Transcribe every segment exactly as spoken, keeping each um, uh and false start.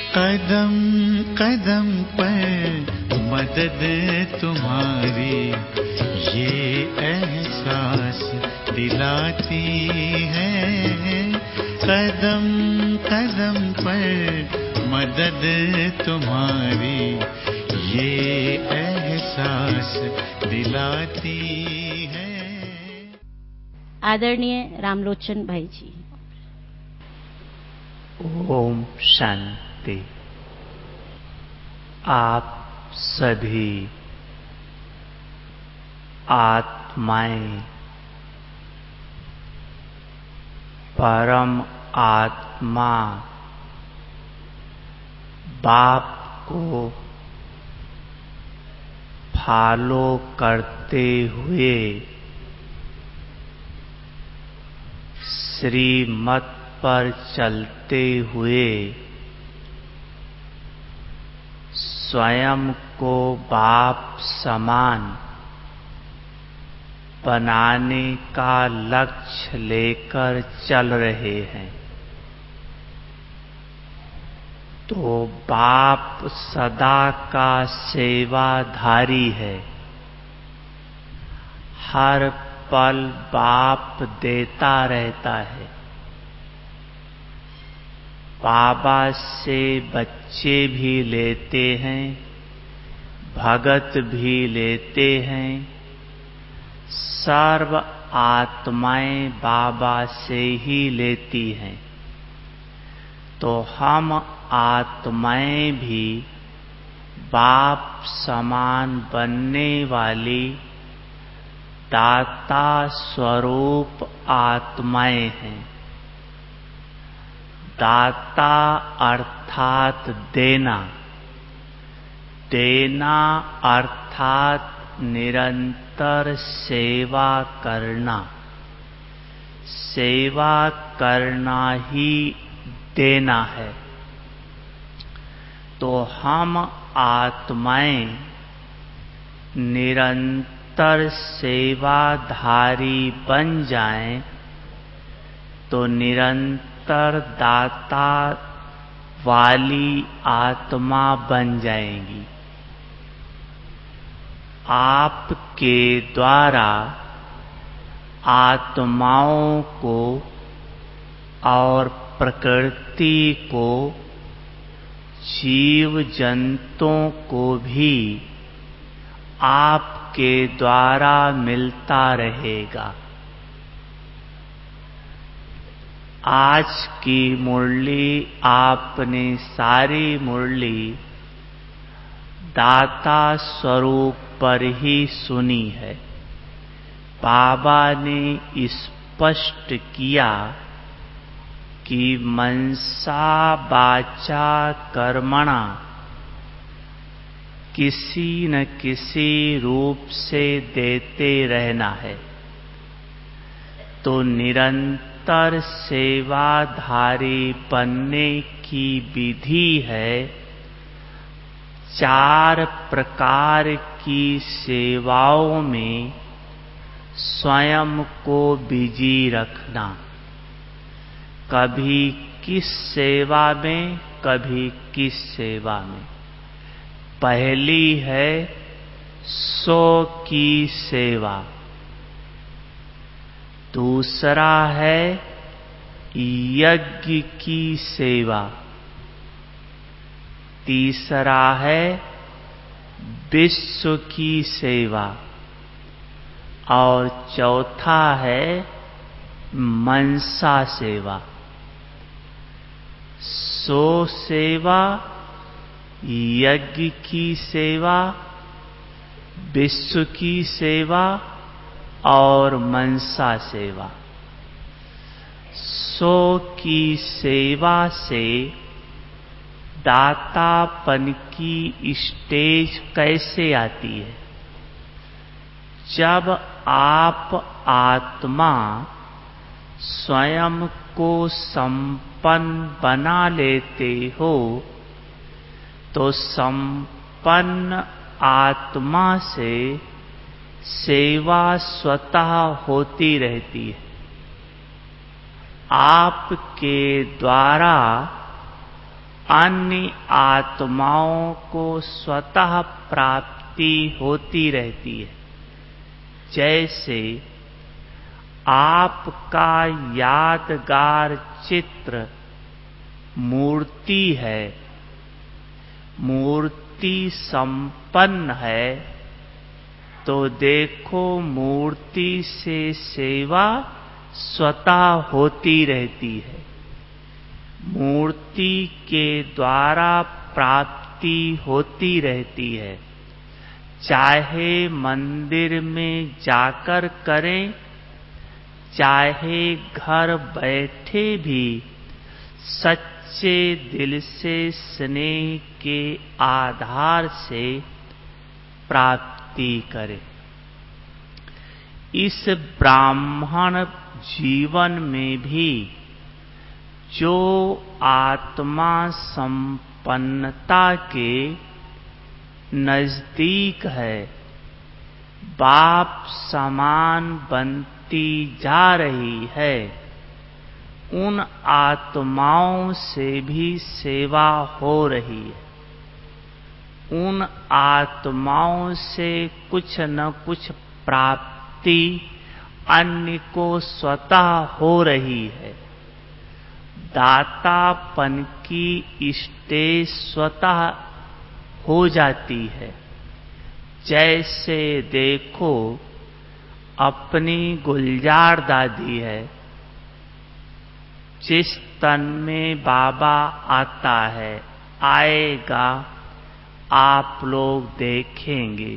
कदम कदम पर मदद तुम्हारी ये एहसास दिलाती है। कदम कदम पर मदद तुम्हारी ये एहसास दिलाती है। आदरणीय रामलोचन भाई जी। ओम शांति। आप सभी आत्माएं परम आत्मा बाप को फॉलो करते हुए श्रीमत पर चलते हुए स्वयं को बाप समान बनाने का लक्ष्य लेकर चल रहे हैं। तो बाप सदा का सेवाधारी है। हर पल बाप देता रहता है। बाबा से बच्चे भी लेते हैं, भगत भी लेते हैं। सर्व आत्माएं बाबा से ही लेती हैं। तो हम आत्माएं भी बाप समान बनने वाली दाता स्वरूप आत्माएं हैं। दाता अर्थात देना, देना अर्थात निरंतर सेवा करना। सेवा करना ही देना है। तो हम आत्माएं निरंतर सेवाधारी बन जाएं तो निरंतर दाता वाली आत्मा बन जाएंगी। आपके द्वारा आत्माओं को और प्रकृति को, जीव जंतुओं को भी आपके द्वारा मिलता रहेगा। आज की मुरली आपने सारी मुरली दाता स्वरूप पर ही सुनी है। बाबा ने स्पष्ट किया कि मनसा वाचा कर्मणा किसी न किसी रूप से देते रहना है। तो निरंतर सेवाधारी बनने की विधि है चार प्रकार की सेवाओं में स्वयं को बिजी रखना। कभी किस सेवा में, कभी किस सेवा में। पहली है सो की सेवा, दूसरा है यज्ञ की सेवा, तीसरा है विश्व की सेवा और चौथा है मनसा सेवा। सो सेवा, यज्ञ की सेवा, विश्व की सेवा और मनसा सेवा। सो की सेवा से दातापन की स्टेज कैसे आती है? जब आप आत्मा स्वयं को संपन्न बना लेते हो तो संपन्न आत्मा से सेवा स्वतः होती रहती है। आपके द्वारा अन्य आत्माओं को स्वतः प्राप्ति होती रहती है। जैसे आपका यादगार चित्र मूर्ति है, मूर्ति संपन्न है, तो देखो मूर्ति से सेवा स्वतः होती रहती है। मूर्ति के द्वारा प्राप्ति होती रहती है। चाहे मंदिर में जाकर करें, चाहे घर बैठे भी सच्चे दिल से स्नेह के आधार से प्राप्ति करें। इस ब्राह्मण जीवन में भी जो आत्मा संपन्नता के नजदीक है, बाप समान बनती जा रही है, उन आत्माओं से भी सेवा हो रही है। उन आत्माओं से कुछ न कुछ प्राप्ति अन्य को स्वतः हो रही है। दातापन की स्टेज स्वतः हो जाती है। जैसे देखो अपनी गुलजार दादी है, जिस तन में बाबा आता है, आएगा, आप लोग देखेंगे।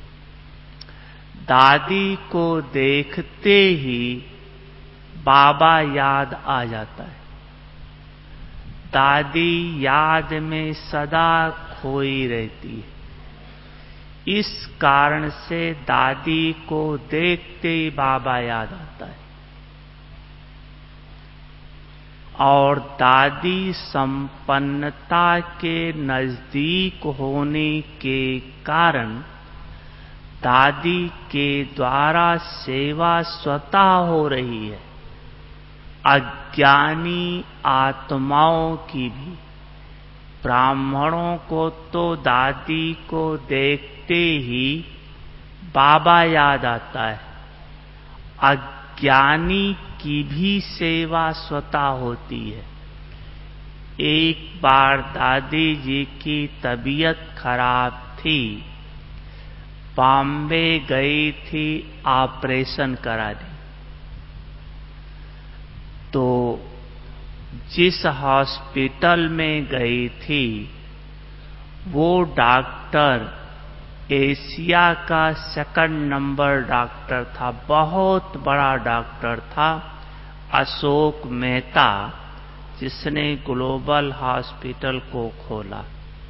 दादी को देखते ही बाबा याद आ जाता है। दादी याद में सदा खोई रहती है। इस कारण से दादी को देखते ही बाबा याद आता है। और दादी संपन्नता के नजदीक होने के कारण दादी के द्वारा सेवा स्वतः हो रही है। अज्ञानी आत्माओं की भी। ब्राह्मणों को तो दादी को देखते ही बाबा याद आता है। अज्ञानी की भी सेवा स्वतः होती है। एक बार दादी जी की तबीयत खराब थी, बॉम्बे गई थी ऑपरेशन कराने। तो जिस हॉस्पिटल में गई थी, वो डॉक्टर एशिया का सेकंड नंबर डॉक्टर था। बहुत बड़ा डॉक्टर था, अशोक मेहता, जिसने ग्लोबल हॉस्पिटल को खोला।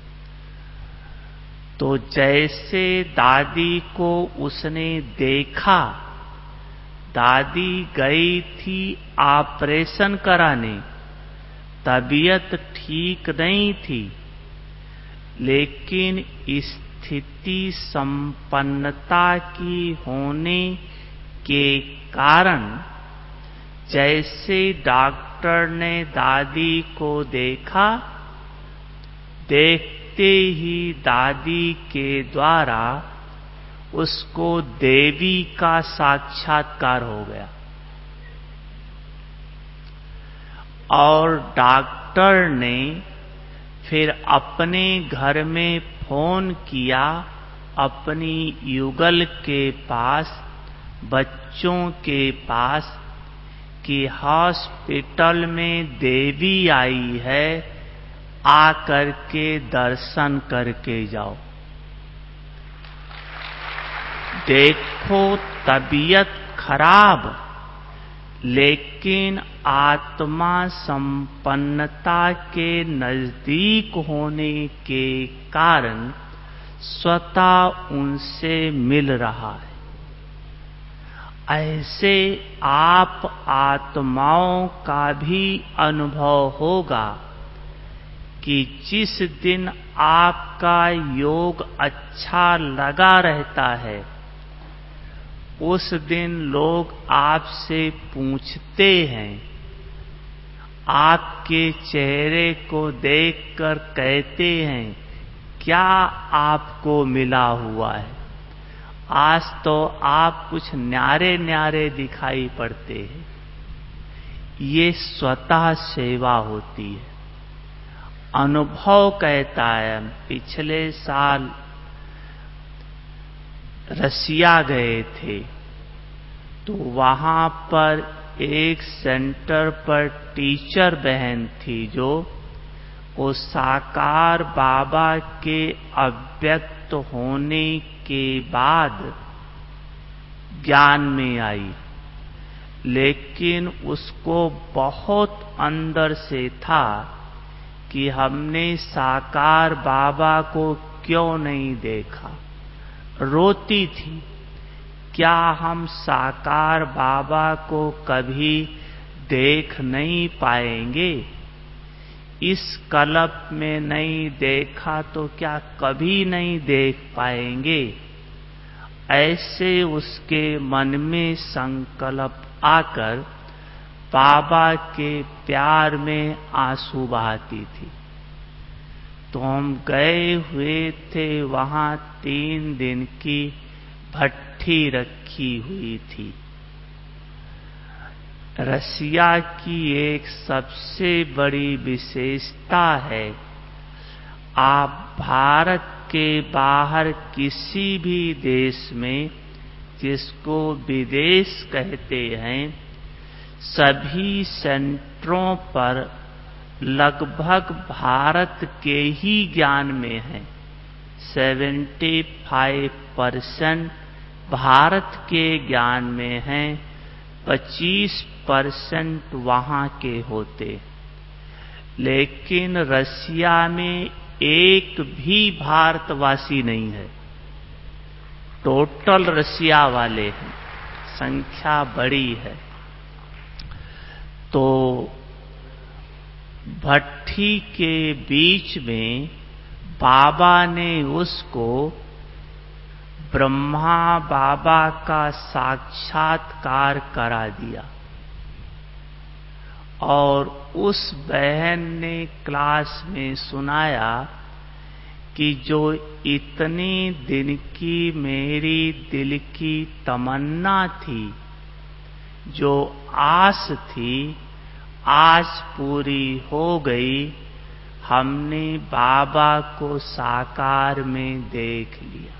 तो जैसे दादी को उसने देखा, दादी गई थी ऑपरेशन कराने, तबीयत ठीक नहीं थी, लेकिन स्थिति संपन्नता की होने के कारण जैसे डॉक्टर ने दादी को देखा, देखते ही दादी के द्वारा उसको देवी का साक्षात्कार हो गया। और डॉक्टर ने फिर अपने घर में फोन किया अपनी युगल के पास, बच्चों के पास, कि हॉस्पिटल में देवी आई है, आकर के दर्शन करके जाओ। देखो तबीयत खराब, लेकिन आत्मा संपन्नता के नजदीक होने के कारण स्वतः उनसे मिल रहा है। ऐसे आप आत्माओं का भी अनुभव होगा कि जिस दिन आपका योग अच्छा लगा रहता है, उस दिन लोग आपसे पूछते हैं, आपके चेहरे को देखकर कहते हैं क्या आपको मिला हुआ है। आज तो आप कुछ न्यारे न्यारे दिखाई पड़ते हैं। ये स्वतः सेवा होती है। अनुभव कहता है, पिछले साल रसिया गए थे तो वहां पर एक सेंटर पर टीचर बहन थी जो वो साकार बाबा के अव्यक्त होने के बाद ज्ञान में आई, लेकिन उसको बहुत अंदर से था कि हमने साकार बाबा को क्यों नहीं देखा। रोती थी, क्या हम साकार बाबा को कभी देख नहीं पाएंगे। इस कल्प में नहीं देखा तो क्या कभी नहीं देख पाएंगे। ऐसे उसके मन में संकल्प आकर बाबा के प्यार में आंसू बहाती थी। तो हम गए हुए थे, वहां तीन दिन की भट्ठी रखी हुई थी। रसिया की एक सबसे बड़ी विशेषता है, आप भारत के बाहर किसी भी देश में, जिसको विदेश कहते हैं, सभी सेंटरों पर लगभग भारत के ही ज्ञान में है। पचहत्तर परसेंट भारत के ज्ञान में है, पच्चीस परसेंट वहां के होते। लेकिन रसिया में एक भी भारतवासी नहीं है, टोटल रसिया वाले हैं, संख्या बड़ी है। तो भट्ठी के बीच में बाबा ने उसको ब्रह्मा बाबा का साक्षात्कार करा दिया। और उस बहन ने क्लास में सुनाया कि जो इतने दिन की मेरी दिल की तमन्ना थी, जो आस थी, आज पूरी हो गई। हमने बाबा को साकार में देख लिया।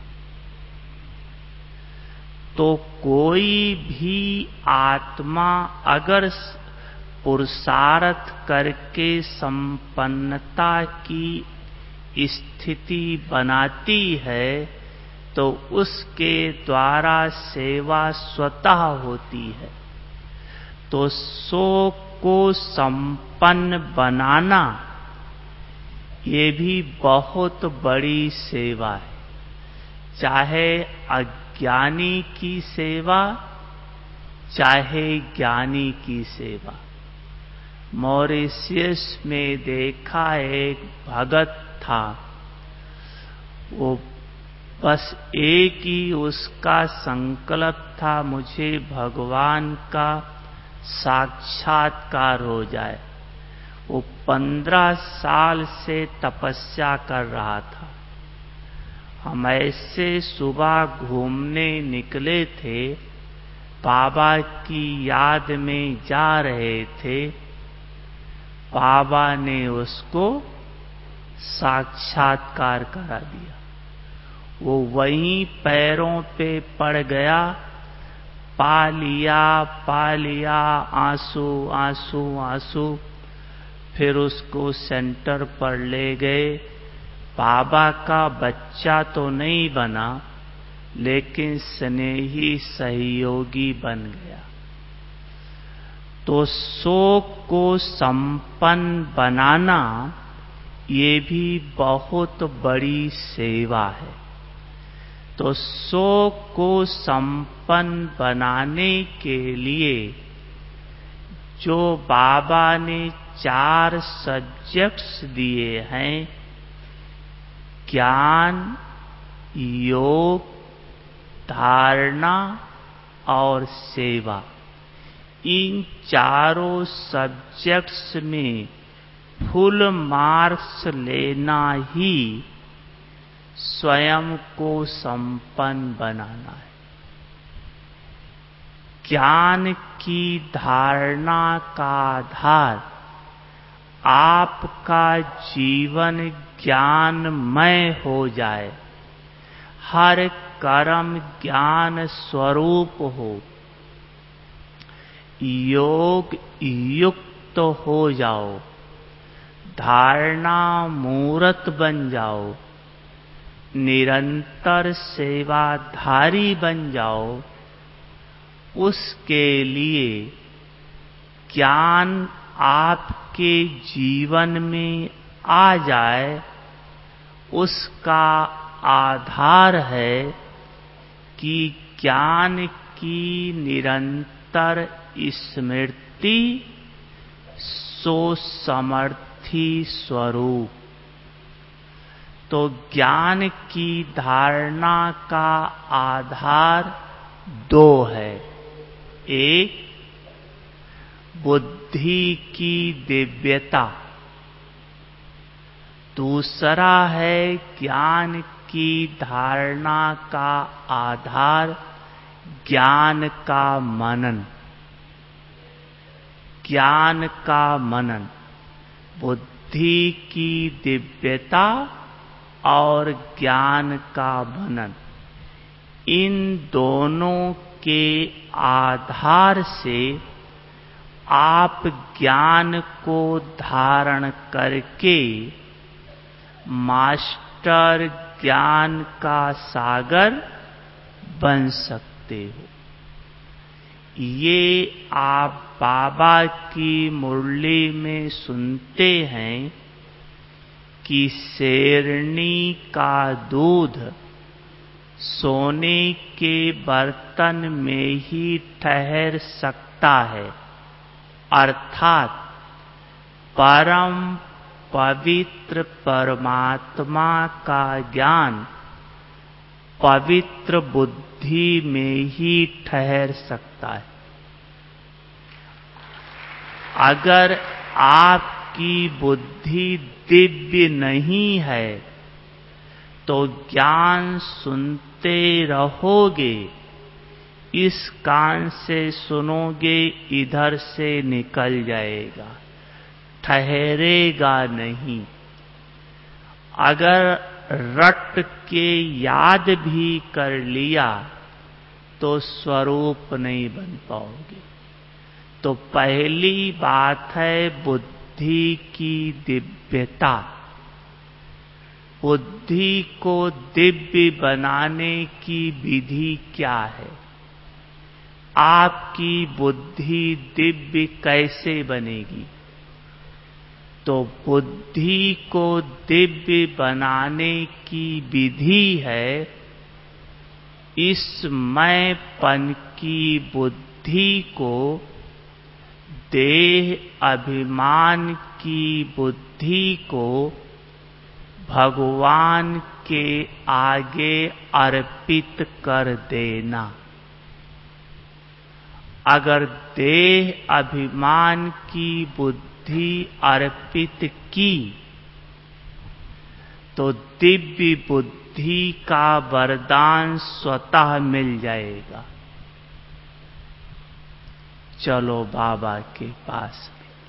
तो कोई भी आत्मा अगर पुरुषार्थ करके संपन्नता की स्थिति बनाती है तो उसके द्वारा सेवा स्वतः होती है। तो सो को संपन्न बनाना ये भी बहुत बड़ी सेवा है। चाहे अज्ञानी की सेवा, चाहे ज्ञानी की सेवा। मॉरिशस में देखा एक भगत था, वो बस एक ही उसका संकल्प था, मुझे भगवान का साक्षात्कार हो जाए। वो पंद्रह साल से तपस्या कर रहा था। हम ऐसे सुबह घूमने निकले थे, बाबा की याद में जा रहे थे, बाबा ने उसको साक्षात्कार करा दिया। वो वहीं पैरों पे पड़ गया, पा लिया पा लिया, आंसू आंसू आंसू। फिर उसको सेंटर पर ले गए। बाबा का बच्चा तो नहीं बना, लेकिन स्नेही सहयोगी बन गया। तो शोक को संपन्न बनाना ये भी बहुत बड़ी सेवा है। तो शोक को संपन्न बनाने के लिए जो बाबा ने चार सब्जेक्ट्स दिए हैं, ज्ञान, योग, धारणा और सेवा, इन चारों सब्जेक्ट्स में फुल मार्क्स लेना ही स्वयं को संपन्न बनाना है। ज्ञान की धारणा का आधार आपका जीवन ज्ञानमय हो जाए, हर कर्म ज्ञान स्वरूप हो, योग युक्त हो जाओ, धारणा मूर्त बन जाओ, निरंतर सेवाधारी बन जाओ। उसके लिए ज्ञान आपके जीवन में आ जाए, उसका आधार है कि ज्ञान की निरंतर स्मृति, सो समर्थी स्वरूप। तो ज्ञान की धारणा का आधार दो है। एक, बुद्धि की दिव्यता। दूसरा है ज्ञान की धारणा का आधार ज्ञान का मनन। ज्ञान का मनन, बुद्धि की दिव्यता और ज्ञान का मनन, इन दोनों के आधार से आप ज्ञान को धारण करके मास्टर ज्ञान का सागर बन सकते हो। ये आप बाबा की मुरली में सुनते हैं कि शेरनी का दूध सोने के बर्तन में ही ठहर सकता है, अर्थात परम पवित्र परमात्मा का ज्ञान पवित्र बुद्धि में ही ठहर सकता है। अगर आपकी बुद्धि दिव्य नहीं है तो ज्ञान सुनते रहोगे, इस कान से सुनोगे, इधर से निकल जाएगा, ठहरेगा नहीं। अगर रट के याद भी कर लिया तो स्वरूप नहीं बन पाओगे। तो पहली बात है बुद्धि की दिव्यता। बुद्धि को दिव्य बनाने की विधि क्या है? आपकी बुद्धि दिव्य कैसे बनेगी? तो बुद्धि को दिव्य बनाने की विधि है इस मैंपन की बुद्धि को देह अभिमान की बुद्धि को भगवान के आगे अर्पित कर देना। अगर देह अभिमान की बुद्धि अर्पित की तो दिव्य बुद्धि का वरदान स्वतः मिल जाएगा। चलो बाबा के पास।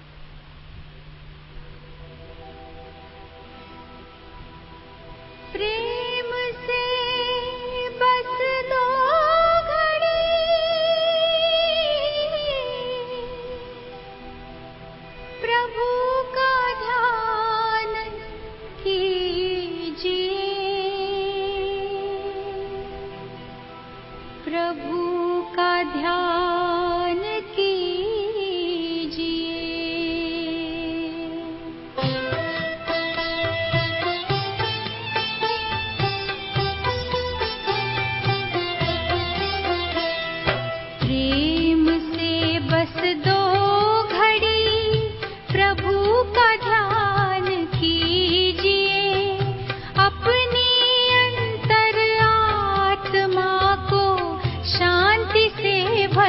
प्रेम से बस दो घड़ी प्रभु का ध्यान कीजिए, प्रभु का ध्यान से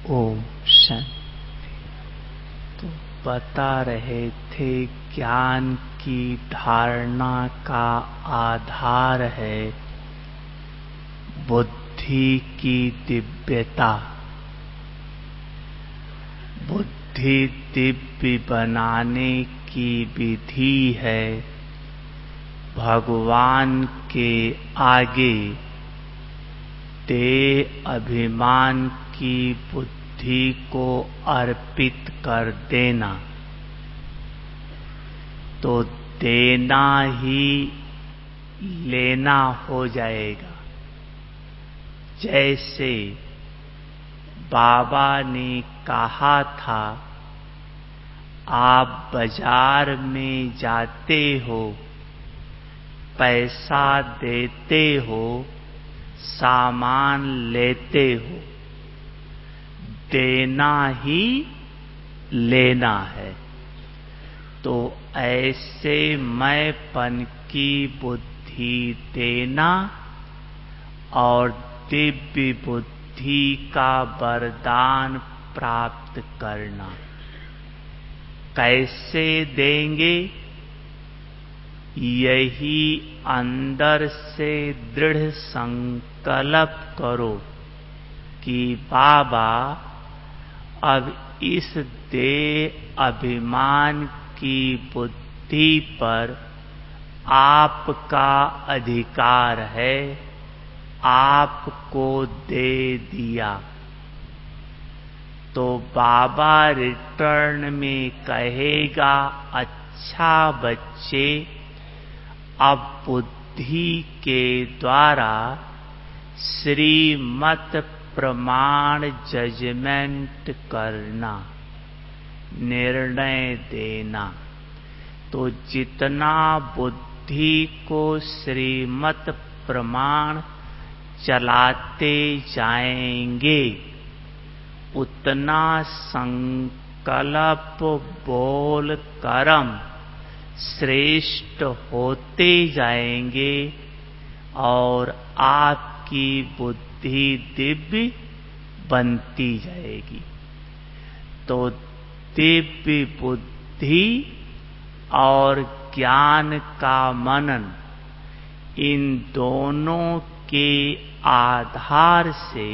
ओम शांति। तो बता रहे थे ज्ञान की धारणा का आधार है बुद्धि की दिव्यता। बुद्धि दिव्य बनाने की विधि है भगवान के आगे देह अभिमान की बुद्धि को अर्पित कर देना। तो देना ही लेना हो जाएगा। जैसे बाबा ने कहा था, आप बाजार में जाते हो, पैसा देते हो, सामान लेते हो, देना ही लेना है। तो ऐसे मैंपन की बुद्धि देना और दिव्य बुद्धि का वरदान प्राप्त करना। कैसे देंगे? यही अंदर से दृढ़ संकल्प करो कि बाबा अब इस देह अभिमान की बुद्धि पर आपका अधिकार है, आपको दे दिया। तो बाबा रिटर्न में कहेगा, अच्छा बच्चे, अब बुद्धि के द्वारा श्रीमत प्रमाण जजमेंट करना, निर्णय देना। तो जितना बुद्धि को श्रीमत प्रमाण चलाते जाएंगे, उतना संकल्प बोल कर्म श्रेष्ठ होते जाएंगे और आपकी बुद्धि दिव्य बनती जाएगी। तो दिव्य बुद्धि और ज्ञान का मनन, इन दोनों के आधार से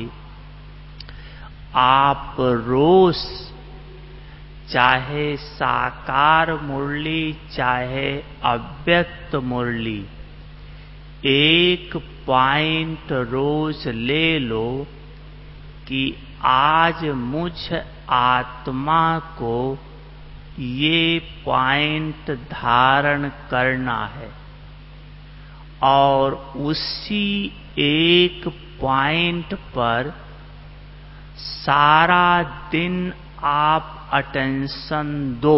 आप रोज चाहे साकार मुरली चाहे अव्यक्त मुरली, एक पॉइंट रोज ले लो कि आज मुझ आत्मा को ये पॉइंट धारण करना है और उसी एक पॉइंट पर सारा दिन आप अटेंशन दो।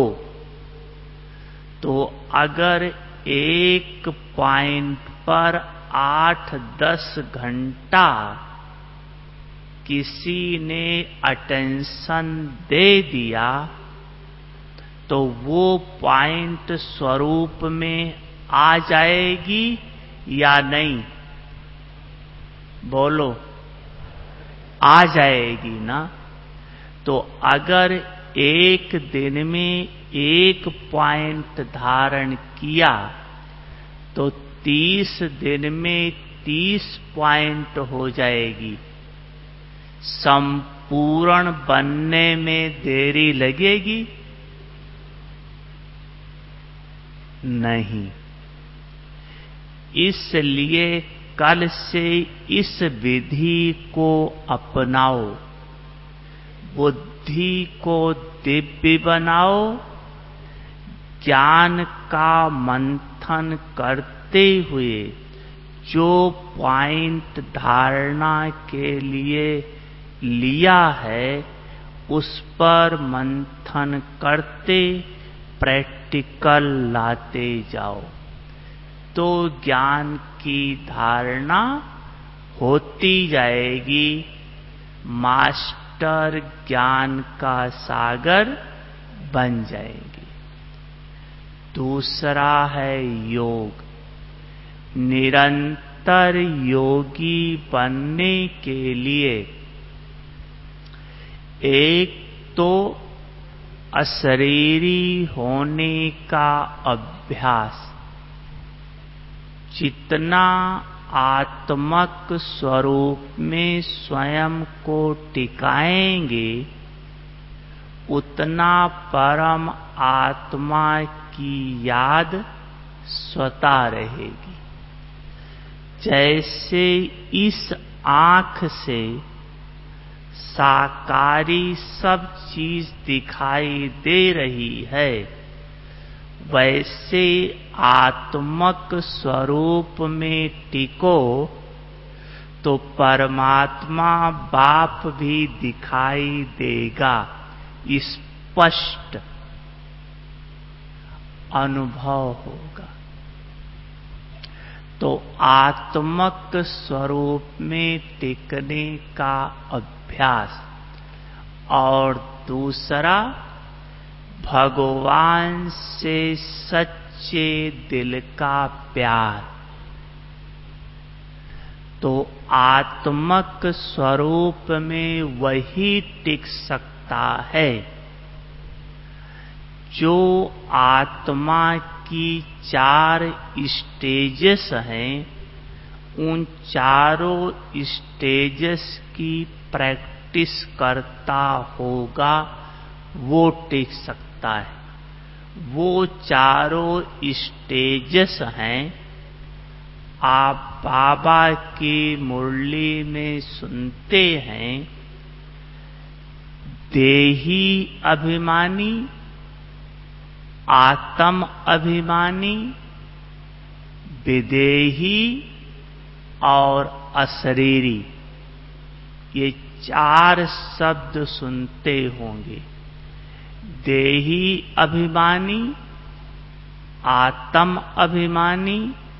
तो अगर एक पॉइंट पर आठ दस घंटा किसी ने अटेंशन दे दिया, तो वो पॉइंट स्वरूप में आ जाएगी या नहीं? बोलो, आ जाएगी ना। तो अगर एक दिन में एक पॉइंट धारण किया, तो तीस दिन में तीस पॉइंट हो जाएगी। संपूर्ण बनने में देरी लगेगी? नहीं। इसलिए कल से इस विधि को अपनाओ, बुद्धि को दिव्य बनाओ, ज्ञान का मंथन करते हुए जो पॉइंट धारणा के लिए लिया है, उस पर मंथन करते प्रैक्टिकल लाते जाओ। तो ज्ञान की धारणा होती जाएगी। मास्टर ज्ञान का सागर बन जाएंगे। दूसरा है योग। निरंतर योगी बनने के लिए एक तो अशरीरी होने का अभ्यास। जितना आत्मक स्वरूप में स्वयं को टिकाएंगे, उतना परम आत्मा की याद स्वतः रहेगी। जैसे इस आंख से साकारी सब चीज दिखाई दे रही है, वैसे आत्मक स्वरूप में टिको तो परमात्मा बाप भी दिखाई देगा। स्पष्ट अनुभव होगा। तो आत्मक स्वरूप में टिकने का अभ्यास। और दूसरा, भगवान से सच्चे दिल का प्यार। तो आत्मक स्वरूप में वही टिक सकता है जो आत्मा की चार स्टेजेस हैं, उन चारों स्टेजेस की प्रैक्टिस करता होगा, वो टिक सकता है। वो चारों स्टेजेस हैं, आप बाबा की मुरली में सुनते हैं। देही अभिमानी, आत्म अभिमानी, विदेही और अशरीरी। ये चार शब्द सुनते होंगे। देही अभिमानी, आत्म अभिमानी,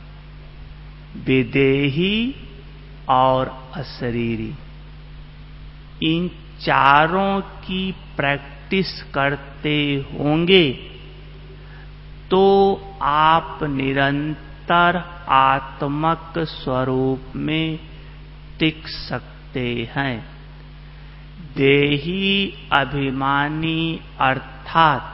विदेही और अशरीरी। इन चारों की प्रैक्टिस करते होंगे तो आप निरंतर आत्मक स्वरूप में टिक सकते हैं। देही अभिमानी अर्थात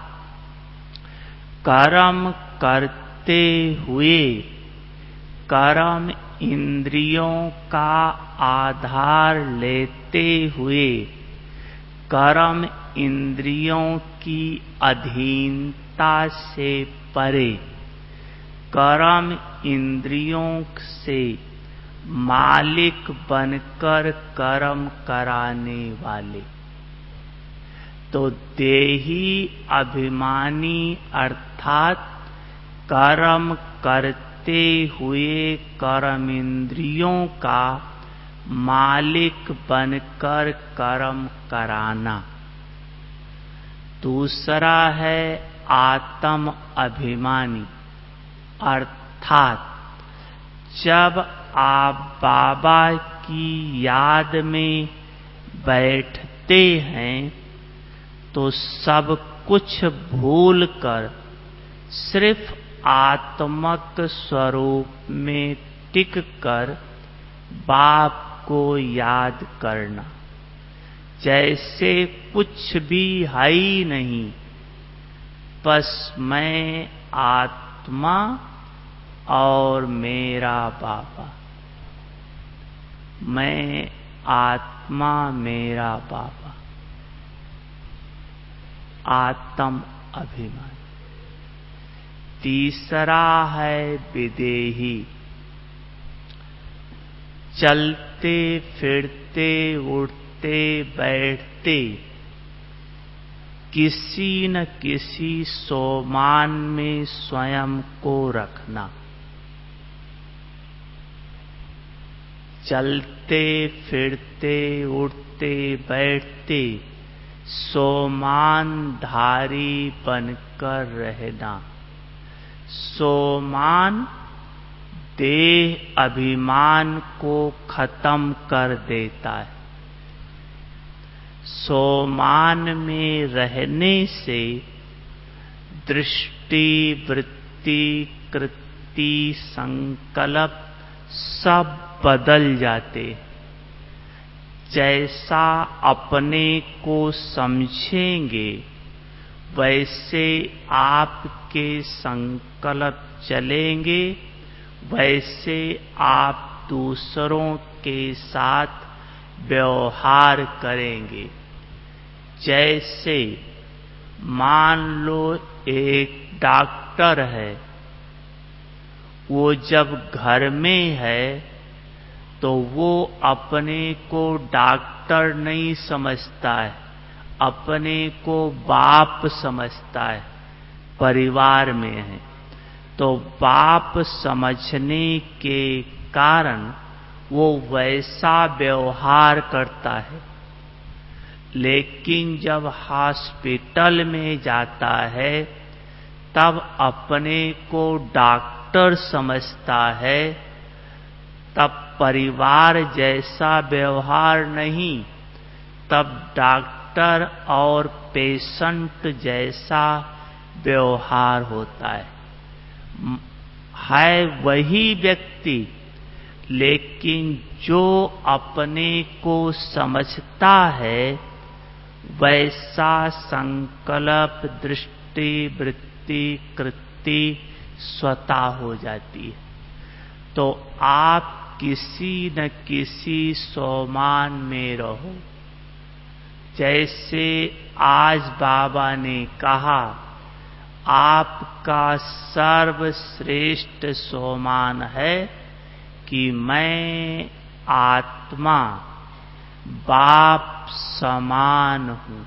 कर्म करते हुए कर्म इंद्रियों का आधार लेते हुए कर्म इंद्रियों की अधीनता से परे, कर्म इंद्रियों से मालिक बनकर कर्म कराने वाले। तो देही अभिमानी अर्थात कर्म करते हुए कर्म इंद्रियों का मालिक बनकर कर्म कराना। दूसरा है आत्म अभिमानी अर्थात जब आप बाबा की याद में बैठते हैं तो सब कुछ भूलकर सिर्फ आत्मक स्वरूप में टिक कर बाप को याद करना। जैसे कुछ भी है ही नहीं, बस मैं आत्मा और मेरा बाबा। मैं आत्मा मेरा बाबा। आत्म अभिमान। तीसरा है विदेही। चलते फिरते उठते बैठते किसी न किसी सोमान में स्वयं को रखना। चलते फिरते उठते बैठते सोमान धारी बनकर रहना। सोमान देह अभिमान को खत्म कर देता है। सोमान में रहने से दृष्टि, वृत्ति, कृति, संकल्प सब बदल जाते। जैसा अपने को समझेंगे वैसे आपके संकल्प चलेंगे, वैसे आप दूसरों के साथ व्यवहार करेंगे। जैसे मान लो एक डॉक्टर है, वो जब घर में है तो वो अपने को डॉक्टर नहीं समझता है, अपने को बाप समझता है। परिवार में है तो बाप समझने के कारण वो वैसा व्यवहार करता है, लेकिन जब हॉस्पिटल में जाता है तब अपने को डॉक्टर समझता है, तब परिवार जैसा व्यवहार नहीं, तब डॉक्टर और पेशेंट जैसा व्यवहार होता है। है वही व्यक्ति, लेकिन जो अपने को समझता है वैसा संकल्प, दृष्टि, वृत्ति, कृति स्वतः हो जाती है। तो आप किसी न किसी सोमान में रहो। जैसे आज बाबा ने कहा, आपका सर्वश्रेष्ठ सोमान है कि मैं आत्मा बाप समान हूं,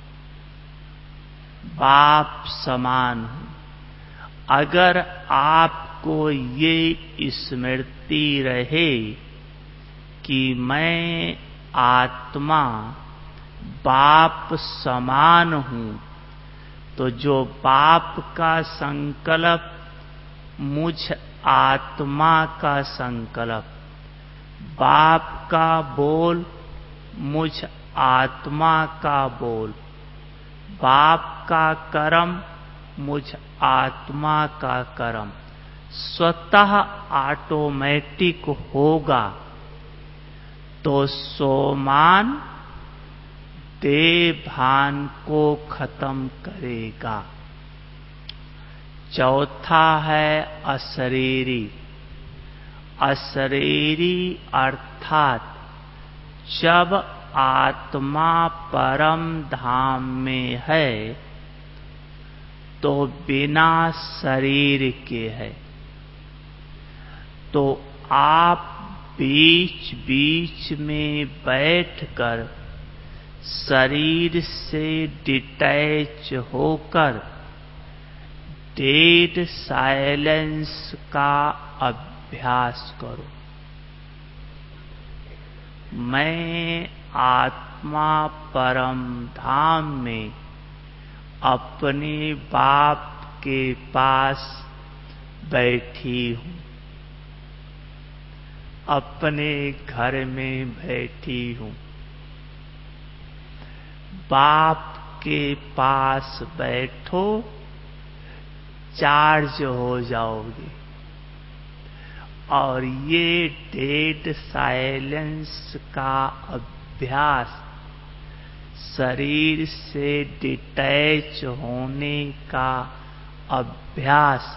बाप समान हूं। अगर आपको ये स्मृति रहे कि मैं आत्मा बाप समान हूं, तो जो बाप का संकल्प मुझ आत्मा का संकल्प, बाप का बोल मुझ आत्मा का बोल, बाप का कर्म मुझ आत्मा का कर्म स्वतः ऑटोमेटिक होगा। तो सोमान देह भान को खत्म करेगा। चौथा है अशरीरी। अशरीरी अर्थात जब आत्मा परम धाम में है तो बिना शरीर के है। तो आप बीच बीच में बैठकर शरीर से डिटैच होकर डेड साइलेंस का अभ्यास करो। मैं आत्मा परम धाम में अपने बाप के पास बैठी हूं, अपने घर में बैठी हूं। बाप के पास बैठो, चार्ज हो जाओगे। और ये डेड साइलेंस का अभ्यास, शरीर से डिटैच होने का अभ्यास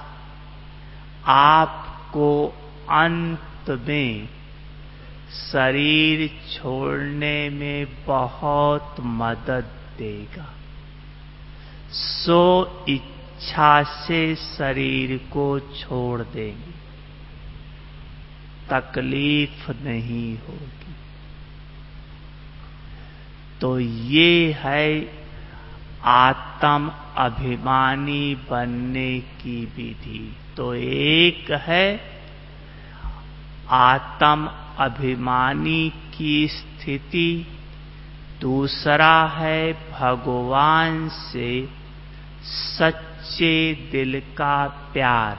आपको अंत में शरीर छोड़ने में बहुत मदद देगा। सो इच्छा से शरीर को छोड़ देंगे, तकलीफ नहीं होगी। तो ये है आत्म अभिमानी बनने की विधि। तो एक है आत्म अभिमानी की स्थिति, दूसरा है भगवान से सच्चे दिल का प्यार।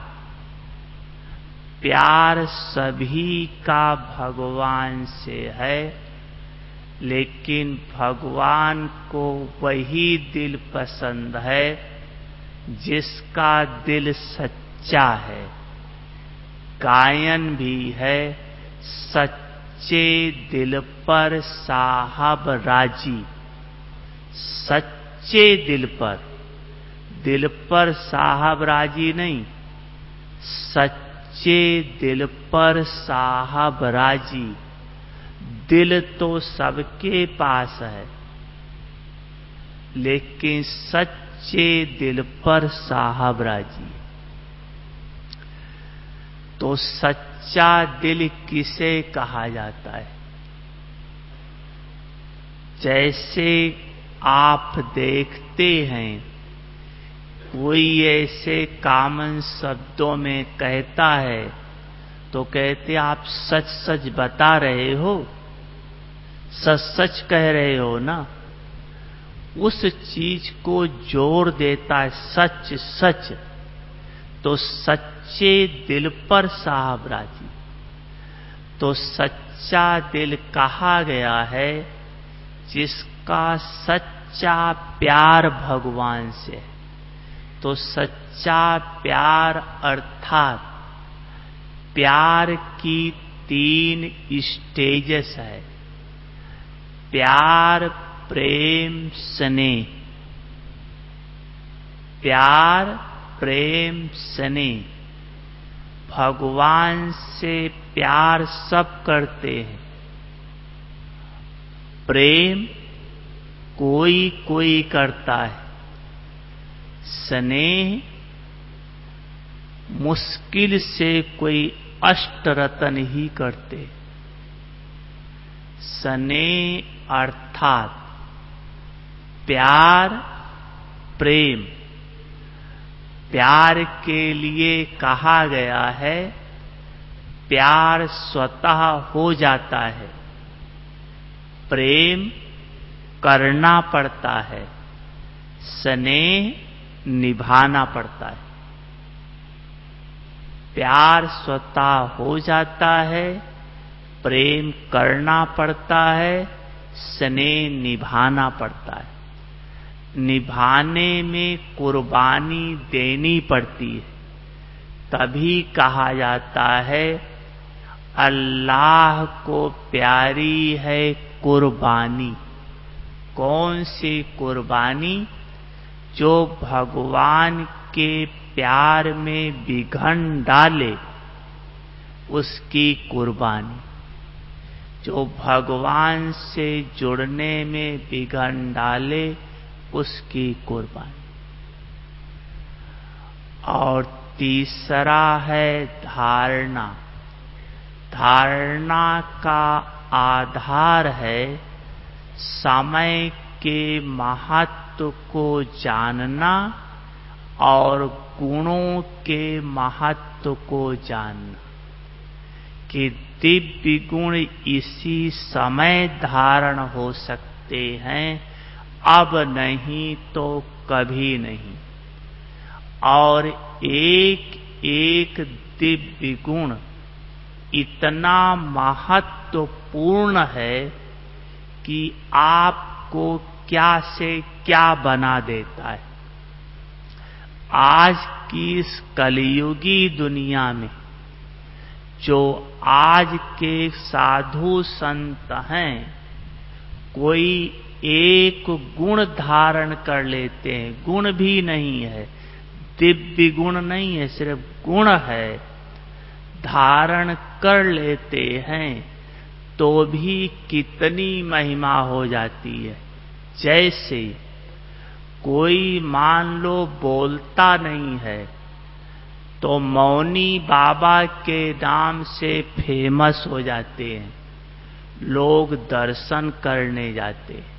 प्यार सभी का भगवान से है, लेकिन भगवान को वही दिल पसंद है जिसका दिल सच्चा है। गायन भी है, सच्चे दिल पर साहब राजी। सच्चे दिल पर, दिल पर साहब राजी नहीं, सच्चे दिल पर साहब राजी। दिल तो सबके पास है, लेकिन सच्चे दिल पर साहब राजी। तो सच्चा दिल किसे कहा जाता है? जैसे आप देखते हैं कोई ऐसे कॉमन शब्दों में कहता है तो कहते आप सच सच बता रहे हो, सच सच कह रहे हो ना। उस चीज को जोर देता है सच सच। तो सच्चे दिल पर साहब राजी। तो सच्चा दिल कहा गया है जिसका सच्चा प्यार भगवान से है। तो सच्चा प्यार अर्थात प्यार की तीन स्टेजेस है, प्यार, प्रेम, स्नेह। प्यार, प्रेम, स्नेह। भगवान से प्यार सब करते हैं, प्रेम कोई कोई करता है, स्नेह मुश्किल से कोई अष्टरतन ही करते। स्नेह अर्थात प्यार, प्रेम। प्यार के लिए कहा गया है प्यार स्वतः हो जाता है, प्रेम करना पड़ता है, स्नेह निभाना पड़ता है। प्यार स्वतः हो जाता है, प्रेम करना पड़ता है, स्नेह निभाना पड़ता है। निभाने में कुर्बानी देनी पड़ती है, तभी कहा जाता है अल्लाह को प्यारी है कुर्बानी। कौन सी कुर्बानी? जो भगवान के प्यार में विघन डाले उसकी कुर्बानी। जो भगवान से जुड़ने में विघन डाले उसकी कुर्बानी। और तीसरा है धारणा। धारणा का आधार है समय के महत्व को जानना और गुणों के महत्व को जानना कि दिव्य गुण इसी समय धारण हो सकते हैं, अब नहीं तो कभी नहीं। और एक एक दिव्य गुण इतना महत्वपूर्ण है कि आपको क्या से क्या बना देता है। आज की इस कलियुगी दुनिया में जो आज के साधु संत हैं, कोई एक गुण धारण कर लेते हैं, गुण भी नहीं है, दिव्य गुण नहीं है, सिर्फ गुण है, धारण कर लेते हैं तो भी कितनी महिमा हो जाती है। जैसे कोई मान लो बोलता नहीं है तो मौनी बाबा के नाम से फेमस हो जाते हैं, लोग दर्शन करने जाते हैं।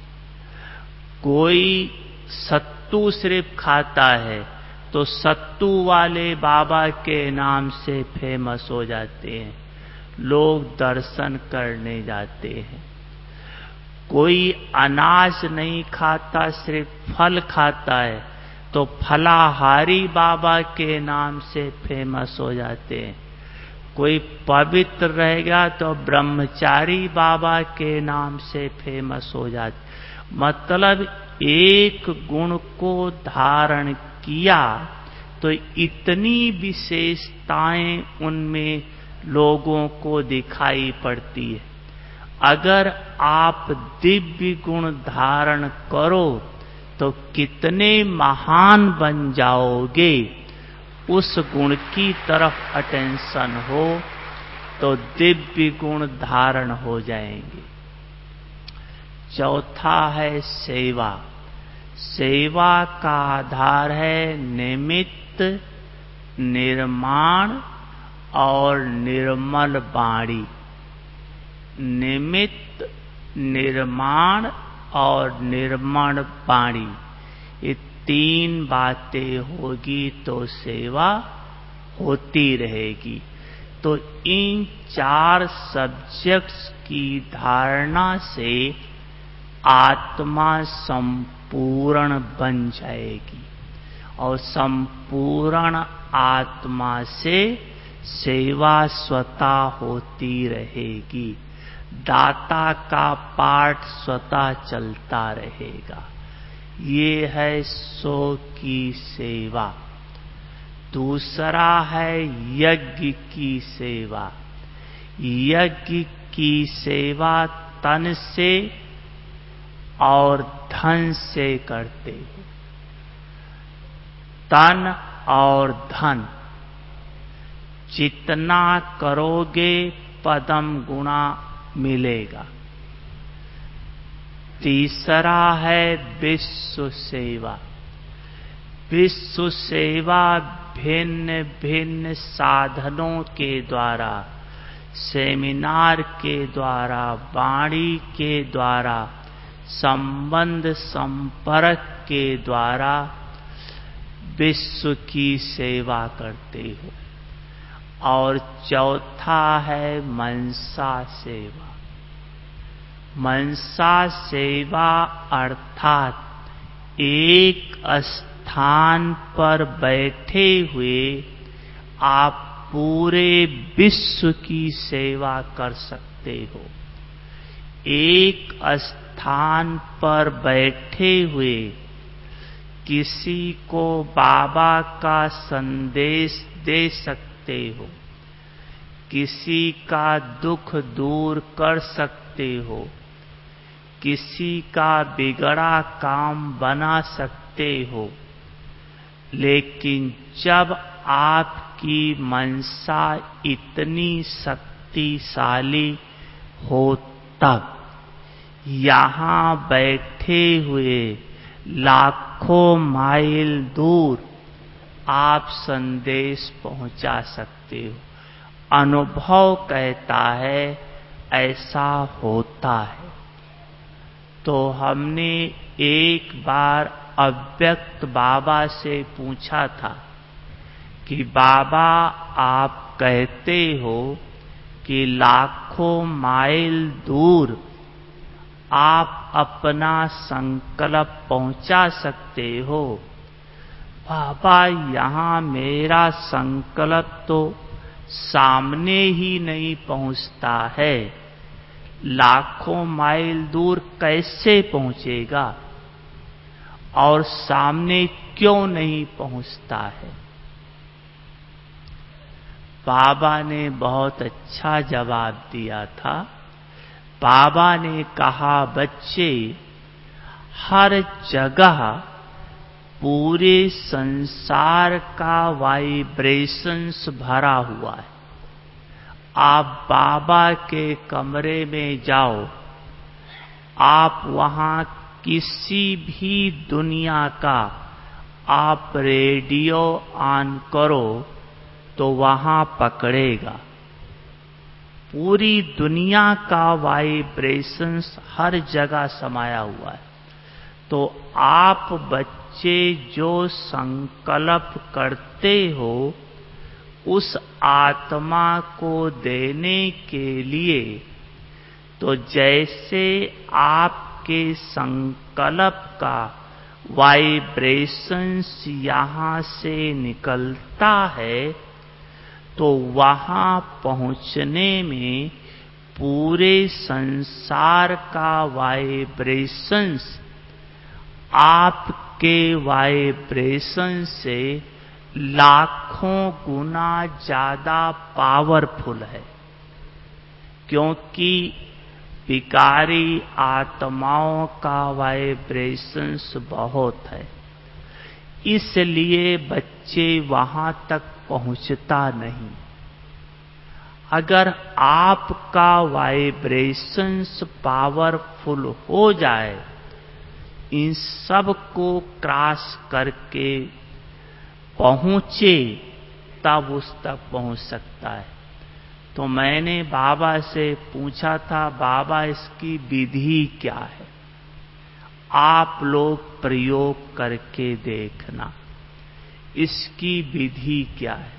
कोई सत्तू सिर्फ खाता है तो सत्तू वाले बाबा के नाम से फेमस हो जाते हैं, लोग दर्शन करने जाते हैं। कोई अनाज नहीं खाता, सिर्फ फल खाता है तो फलाहारी बाबा के नाम से फेमस हो जाते हैं। कोई पवित्र रहेगा तो ब्रह्मचारी बाबा के नाम से फेमस हो जाते। मतलब एक गुण को धारण किया तो इतनी विशेषताएं उनमें लोगों को दिखाई पड़ती है। अगर आप दिव्य गुण धारण करो तो कितने महान बन जाओगे। उस गुण की तरफ अटेंशन हो तो दिव्य गुण धारण हो जाएंगे। चौथा है सेवा। सेवा का आधार है निमित्त, निर्माण और निर्मल वाणी। निमित्त, निर्माण और निर्मल वाणी, ये तीन बातें होगी तो सेवा होती रहेगी। तो इन चार सब्जेक्ट्स की धारणा से आत्मा संपूर्ण बन जाएगी और संपूर्ण आत्मा से सेवा स्वतः होती रहेगी। दाता का पाठ स्वतः चलता रहेगा। ये है सो की सेवा। दूसरा है यज्ञ की सेवा। यज्ञ की सेवा तन से और धन से करते हो। तन और धन जितना करोगे पदम गुणा मिलेगा। तीसरा है विश्व सेवा। विश्व सेवा भिन्न भिन्न साधनों के द्वारा, सेमिनार के द्वारा, वाणी के द्वारा, संबंध संपर्क के द्वारा विश्व की सेवा करते हो। और चौथा है मनसा सेवा। मनसा सेवा अर्थात एक स्थान पर बैठे हुए आप पूरे विश्व की सेवा कर सकते हो। एक स्थान पर बैठे हुए किसी को बाबा का संदेश दे सकते हो, किसी का दुख दूर कर सकते हो, किसी का बिगड़ा काम बना सकते हो। लेकिन जब आपकी मनसा इतनी शक्तिशाली हो तब यहां बैठे हुए लाखों माइल दूर आप संदेश पहुंचा सकते हो। अनुभव कहता है ऐसा होता है। तो हमने एक बार अव्यक्त बाबा से पूछा था कि बाबा आप कहते हो कि लाखों माइल दूर आप अपना संकल्प पहुंचा सकते हो। बाबा यहां मेरा संकल्प तो सामने ही नहीं पहुंचता है, लाखों माइल दूर कैसे पहुंचेगा और सामने क्यों नहीं पहुंचता है। बाबा ने बहुत अच्छा जवाब दिया था। बाबा ने कहा बच्चे, हर जगह पूरे संसार का वाइब्रेशंस भरा हुआ है। आप बाबा के कमरे में जाओ, आप वहां किसी भी दुनिया का आप रेडियो ऑन करो तो वहां पकड़ेगा। पूरी दुनिया का वाइब्रेशंस हर जगह समाया हुआ है। तो आप बच्चे जो संकल्प करते हो उस आत्मा को देने के लिए, तो जैसे आपके संकल्प का वाइब्रेशंस यहां से निकलता है तो वहां पहुंचने में पूरे संसार का वाइब्रेशंस आपके वाइब्रेशन से लाखों गुना ज्यादा पावरफुल है, क्योंकि विकारी आत्माओं का वाइब्रेशंस बहुत है, इसलिए बच्चे वहां तक पहुंचता नहीं। अगर आपका वाइब्रेशंस पावरफुल हो जाए, इन सब को क्रॉस करके पहुंचे, तब उस तक पहुंच सकता है। तो मैंने बाबा से पूछा था, बाबा इसकी विधि क्या है? आप लोग प्रयोग करके देखना, इसकी विधि क्या है।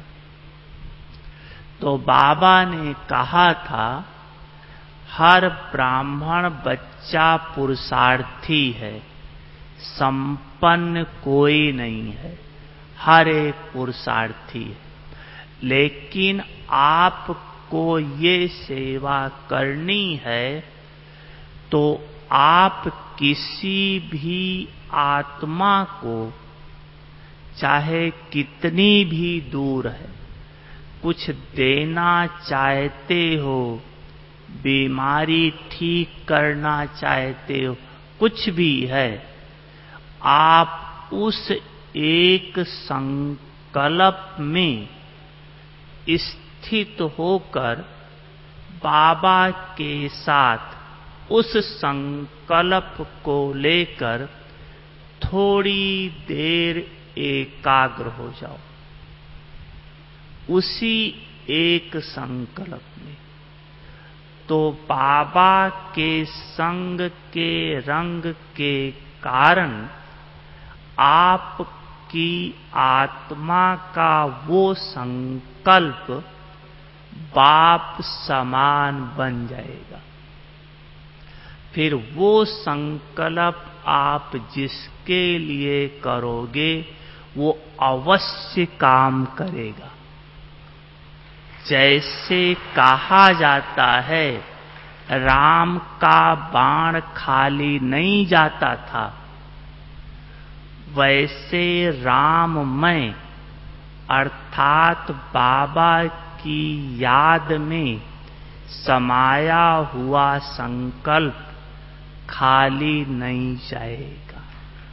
तो बाबा ने कहा था, हर ब्राह्मण बच्चा पुरुषार्थी है, संपन्न कोई नहीं है, हर एक पुरुषार्थी है। लेकिन आपको ये सेवा करनी है, तो आप किसी भी आत्मा को, चाहे कितनी भी दूर है, कुछ देना चाहते हो, बीमारी ठीक करना चाहते हो, कुछ भी है, आप उस एक संकल्प में स्थित होकर बाबा के साथ उस संकल्प को लेकर थोड़ी देर एकाग्र हो जाओ, उसी एक संकल्प में। तो बाबा के संग के रंग के कारण आपकी आत्मा का वो संकल्प बाप समान बन जाएगा। फिर वो संकल्प आप जिसके लिए करोगे, वो अवश्य काम करेगा। जैसे कहा जाता है, राम का बाण खाली नहीं जाता था, वैसे राममय अर्थात बाबा की याद में समाया हुआ संकल्प खाली नहीं जाएगा।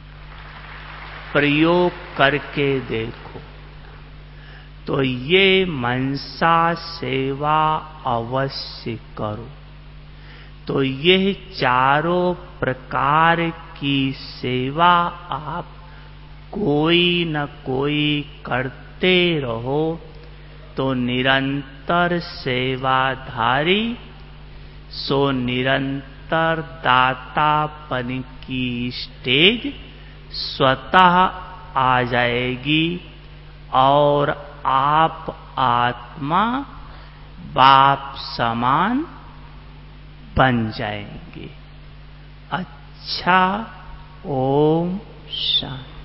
प्रयोग करके देखो। तो ये मनसा सेवा अवश्य करो। तो यह चारों प्रकार की सेवा आप कोई न कोई करते रहो, तो निरंतर सेवाधारी, सो निरंतर दातापन की स्टेज स्वतः आ जाएगी और आप आत्मा बाप समान बन जाएंगे। अच्छा, ओम शांति।